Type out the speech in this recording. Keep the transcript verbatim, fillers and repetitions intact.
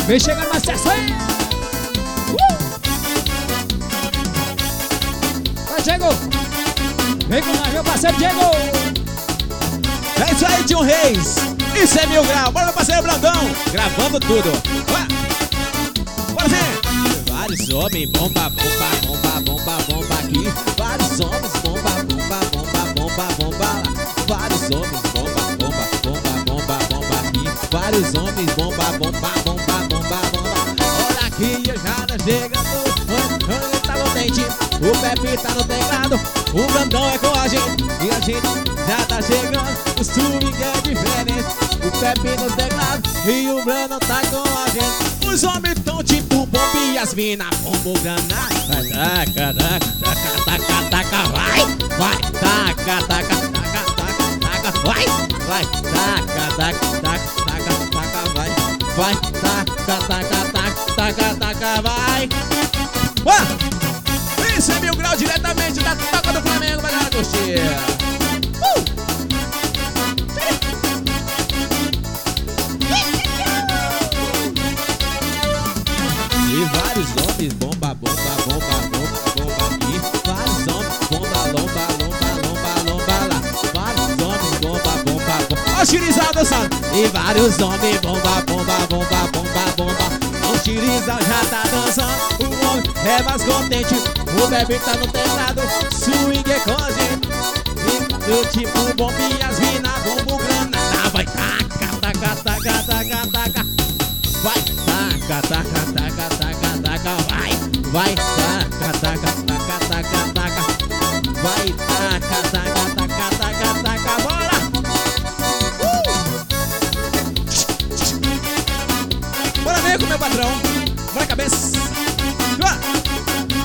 Vem chegando mais sucesso aí. uh! Vai, Diego. Vem com nós, meu parceiro Diego. É isso aí, Tio Reis. Isso é mil grau. Bora, meu parceiro Brandão. Gravando tudo. Vai. Bora, Zé. Vários homens, bomba, bomba, bomba, bomba, bomba aqui. Vários homens, bomba, bomba, bomba, bomba, bomba lá. Vários homens, bomba, bomba, bomba, bomba, bomba aqui. Vários homens, bomba, bomba, bomba, bomba, bomba. Olha aqui, eu já não chegando. Ele tá contente. O Pepe tá no teclado. O Brandão é com a gente. E a gente já tá chegando. O swing é diferente. O Pepe no teclado e o Brandão tá com a gente. Os homens tão tipo bomba e as mina bombo granada. Taca, taca, taca, taca, taca, vai, vai, taca, taca, taca, taca, taca, vai, vai, taca, taca, taca, taca, taca, vai, vai, taca, taca, taca, taca, taca, vai. Ué, isso é mil grau diretamente da Toca do Flamengo, vai galera curtir. Uh! E vários homens, bomba, bomba, bomba, bomba, bomba aqui. Vários homens, bomba, lomba, lomba, lomba, lomba lá. Vários homens, bomba, bomba, bomba. Ó o Chirizal dançando. E vários homens, bomba, bomba, bomba, bomba, bomba. O Chirizal já tá dançando. O homem é mais contente. O bebê tá no teclado. Swing é com a gente. E do tipo bomba e as mina, bombo granada. Vai, taca, taca, taca, taca, taca. Vai, taca, taca, taca, taca, taca, vai, vai, taca, taca, taca, taca, taca, vai, taca, taca, taca, taca, taca, bora! Uh! Bora ver com meu patrão, bora cabeça!